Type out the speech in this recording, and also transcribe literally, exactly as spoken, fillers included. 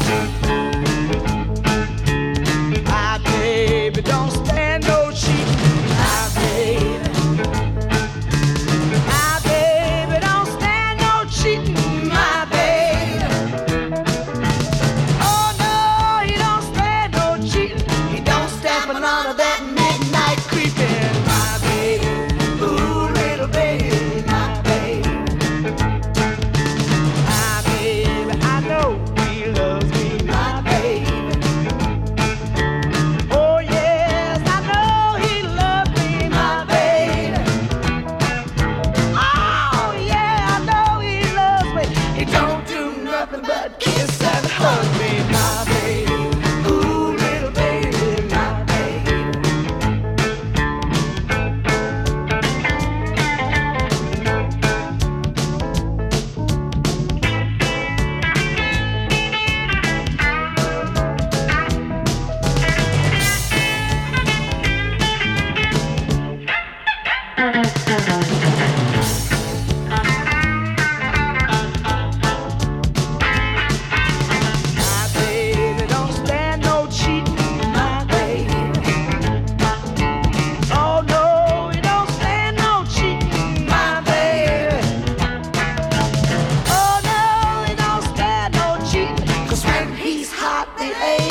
My baby don't stand no cheating. My baby. My baby don't stand no cheating. My baby. Oh no, he don't stand no cheating. He don't stand for none of that midnight creeping. My baby. Ooh, little baby. My baby. My baby, I know he loves me. My baby. Oh yes, I know he loves me. My baby. Oh yeah, I know he loves me. He don't do nothing but kiss and hug me. My baby. Ooh, little baby. My baby. My baby don't stand no cheating. My baby. Oh no, he don't stand no cheating. My baby. Oh no, he don't stand no cheating. 'Cause when he's hot, the